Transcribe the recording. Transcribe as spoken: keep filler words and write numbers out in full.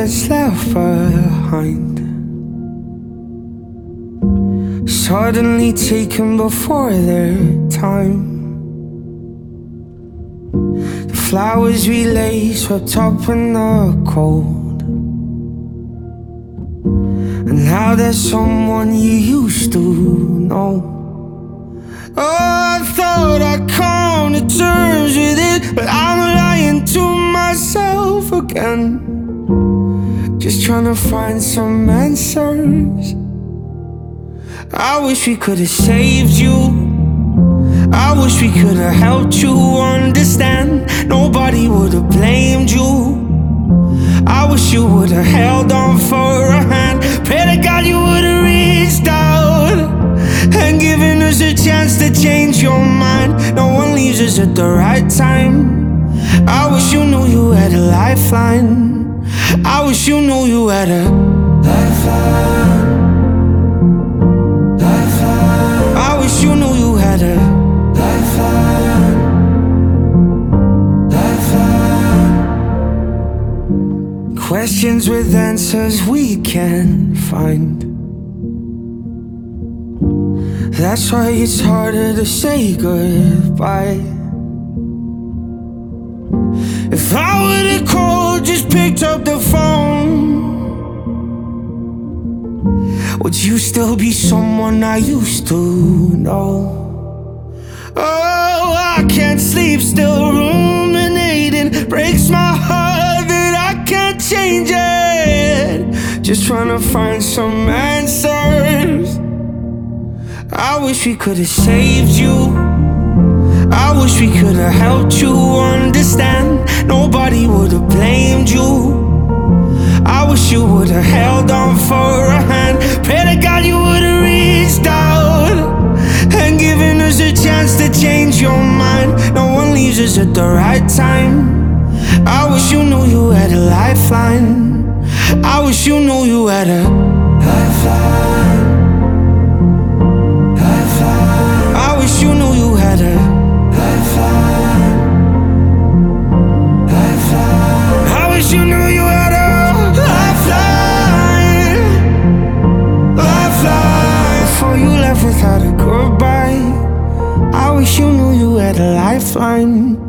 gets left behind, suddenly taken before their time. The flowers we lay swept up in the cold, and now there's someone you used to know. Oh, I thought I'd come to terms with it, but I'm lying to myself again, just trying to find some answers. I wish we could've saved you, I wish we could've helped you understand. Nobody would've blamed you. I wish you would've held on for a hand. Pray to God you would've reached out and given us a chance to change your mind. No one leaves us at the right time. I wish you knew you had a lifeline. I wish you knew you had a lifeline. Lifeline. I wish you knew you had a lifeline. Lifeline. Questions with answers we can't find. That's why it's harder to say goodbye. If I would've called, just picked up the phone, would you still be someone I used to know? Oh, I can't sleep, still ruminating. Breaks my heart that I can't change it. Just trying to find some answers. I wish we could've saved you, I wish we could've helped you understand. Nobody would've blamed you. I wish you would've held on for a hand. Pray to God you would've reached out and given us a chance to change your mind. No one leaves us at the right time. I wish you knew you had a lifeline. I wish you knew you had a lifeline. I wish you knew you had a lifeline. Lifeline. I wish you knew you had a lifeline. Lifeline. Before you left without a goodbye, I wish you knew you had a lifeline.